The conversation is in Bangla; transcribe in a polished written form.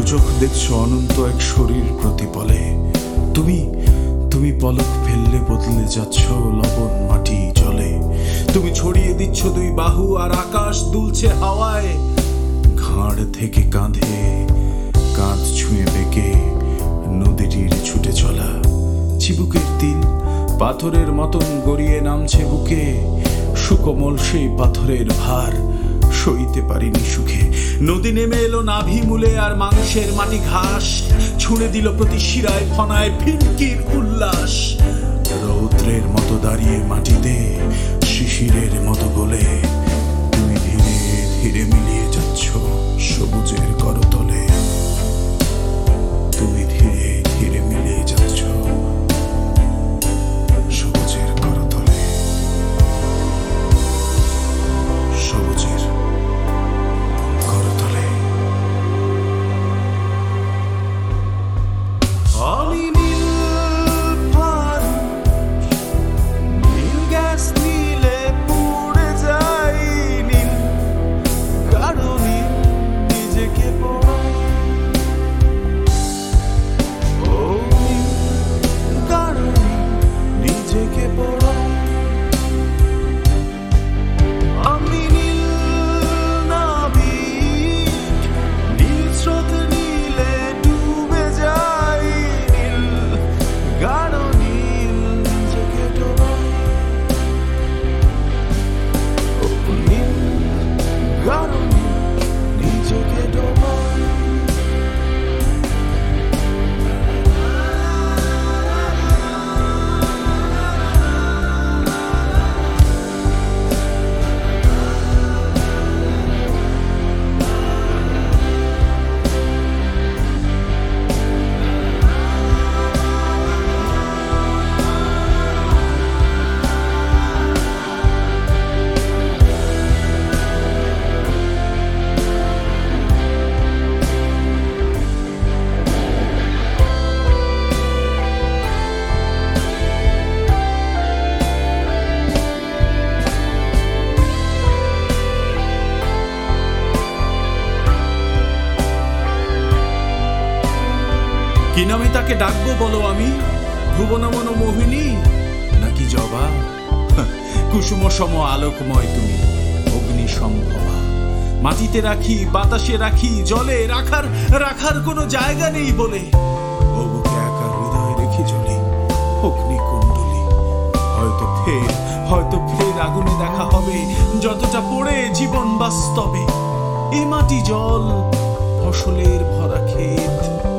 চোখ দেখছো অনন্ত এক শরীর প্রতিপলে। তুমি তুমি পলক ফেললে বদলে যাচ্ছ লবণ মাটি জলে। তুমি ছড়িয়ে দিচ্ছ দুই বাহু আর আকাশ দুলছে হাওয়ায়। ঘাড় থেকে কাঁধে কাঁধ ছুঁয়ে বেঁকে নদীটির ছুটে চলা। চিবুকের তিল পাথরের মতন গড়িয়ে নামছে বুকে। সুকোমল সেই পাথরের ভার সইতে পারিনি সুখে। নদী নেমে এলো নাভি মূলে আর মাংসের মাটি ঘাস ছুঁড়ে দিল প্রতি শিরায় ফনায় ফিনকির উল্লাস। রৌদ্রের মতো দাঁড়িয়ে মাটিতে শিশিরের মতো গলে তুমি ধীরে ধীরে মিলিয়ে যাচ্ছ সবুজের করতলে। তুমি ধীরে ধীরে মিলিয়ে যাচ্ছ সবুজের করতলে। সবুজের করতলে। আমি নীল ফানুস, নীল গ্যাস নিলে পুড়ে যাই। নীল গাঢ় নীল নিজেকে পোড়াই। ও নীল গাঢ় নীল নিজেকে পোড়াই। আমি নীল নাবিক, নীল স্রোত নীলে ডুবে যাই। নীল গাঢ় নীল নিজেকে ডোবাই। ও নীল গাঢ় নীল নিজেকে ডোবাই। কি নামে তাকে ডাকবো বলো আমি? ভুবনমন মোহিনী নাকি জবা? কুসুম সম আলোকময় তুমি, অগ্নি সম্ভবা। মাটিতে রাখি, বাতাসে রাখি, জলে রাখার রাখার কোনো জায়গা নেই বলে। ও বুকে একা হৃদয় রেখে চলি অগ্নি কুণ্ডলী। হয়তো ফের আগুনে দেখা হবে, যতটা পড়ে জীবন বাস্তবে। এ মাটি জল, ফসলের ভরা ক্ষেত,